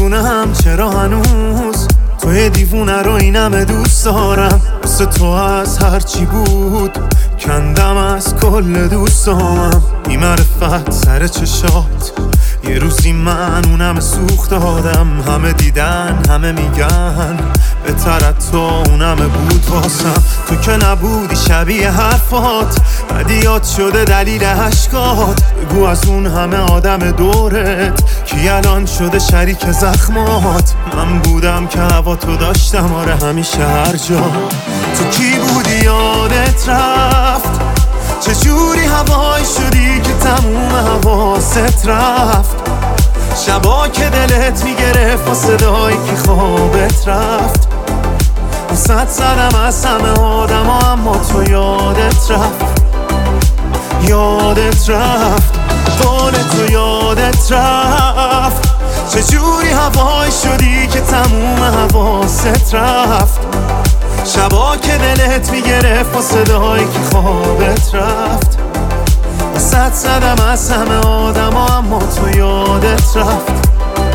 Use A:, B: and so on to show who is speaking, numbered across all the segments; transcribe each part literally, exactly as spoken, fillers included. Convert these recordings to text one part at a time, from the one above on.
A: نمیدونم چرا هنوز توی دیوونه رو اینم دوست دارم. واسه تو از هرچی بود کندم از کل دوستامم. بی معرفت سر چشات یه روزی من اونم سوخت دادم. همه دیدن همه میگن بهتر تو اونم بود واسم. تو که نبودی شبیه حرفات بدیات شده دلیل عشقات. بگو از اون همه آدم دورت کی الان شده شریک زخمات. من بودم که هوا تو داشتم آره همیشه هر جا. تو کی بودی یادت رفت چجوری هوایی شدی که تموم حواست رفت. شبا که دلت میگرفت و صدایی که خوابت رفت. وسط زدم از همه آدم ها اما تو یادت رفت. یادت رفت قول تو یادت رفت. چجوری هوایی شدی که تموم حواست رفت. شبا که دلت میگرفت و صدایی که خوابت رفت. وسط زدم از همه آدم ها اما تو یادت رفت.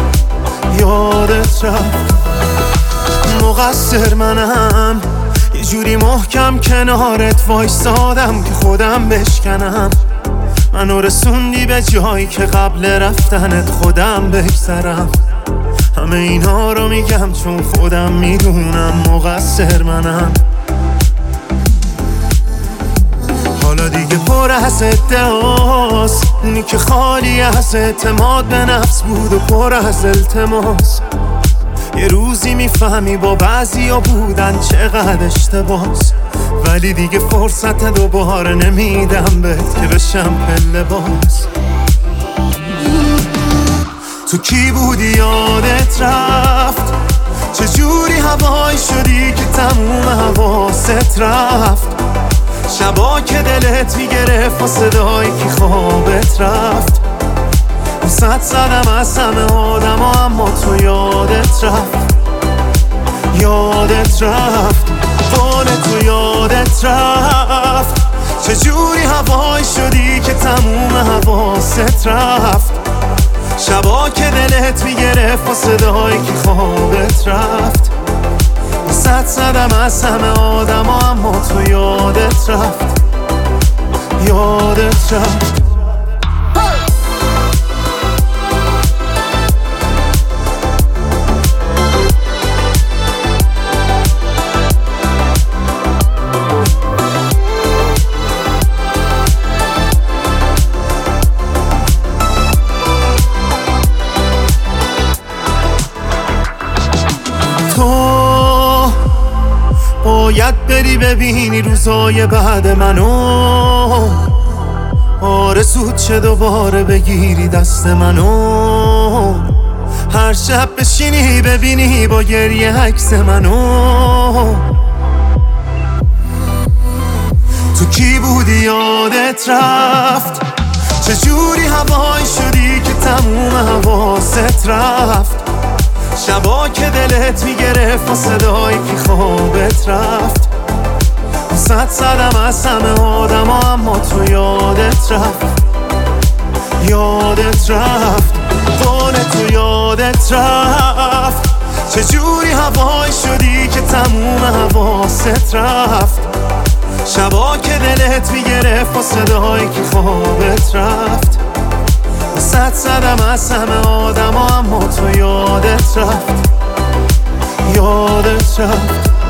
A: یادت رفت. مقصر منم یه جوری محکم کنارت وایستادم که خودم بشکنم. منو رسوندی به جایی که قبل رفتنت خودم بگذرم. همه اینا رو میگم چون خودم میدونم مقصر منم. حالا دیگه پر از ادعاست اونی که خالی از اعتماد به نفس بود و پر از التماس. یه روزی میفهمی با بعضیا بودن چقدر اشتباس. ولی دیگه فرصت دوباره نمیدم بهت که بشم پله باز. تو کی بودی یادت رفت چجوری هوایی شدی که تموم حواست رفت. شبا که دلت میگرفت و صدایی که خوابت رفت. وسط زدم از همه آدم ها اما تو یادت رفت. یادت رفت قول تو یادت رفت. چجوری هوایی شدی که تموم حواست رفت. شبا که دلت میگرفت و صدایی که خوابت رفت. وسط زدم از همه آدم ها اما تو یادت رفت. یادت رفت. تو باید بری ببینی روزای بعد منو. آرزوت چه دوباره بگیری دست منو. هر شب بشینی ببینی با گریه عکس منو. تو کی بودی یادت رفت چجوری هوایی شدی که تموم حواست رفت. شبا که دلت میگرفت و صدایی که خوابت رفت. وسط زدم از همه آدم ها اما تو یادت رفت. یادت رفت قول تو یادت رفت. چجوری هوایی شدی که تموم حواست رفت. شبا که دلت میگرفت و صدایی که خوابت رفت. وسط زدم از همه آدم ها اما تو یادت رفت. یادت رفت.